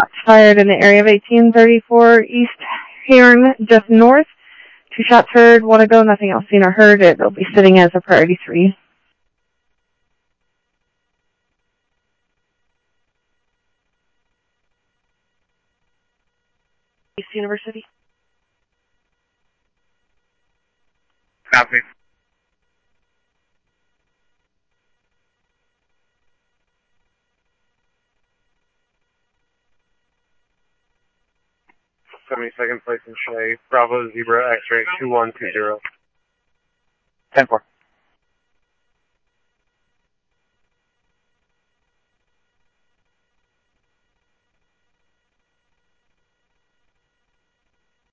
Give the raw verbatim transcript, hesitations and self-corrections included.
Shots fired in the area of eighteen thirty-four East Hearn, just north. Two shots heard, one ago, nothing else seen or heard. It'll be sitting as a priority three. East University. Copy. seventy-second place in Shea, Bravo Zebra X-ray two one two zero. ten four.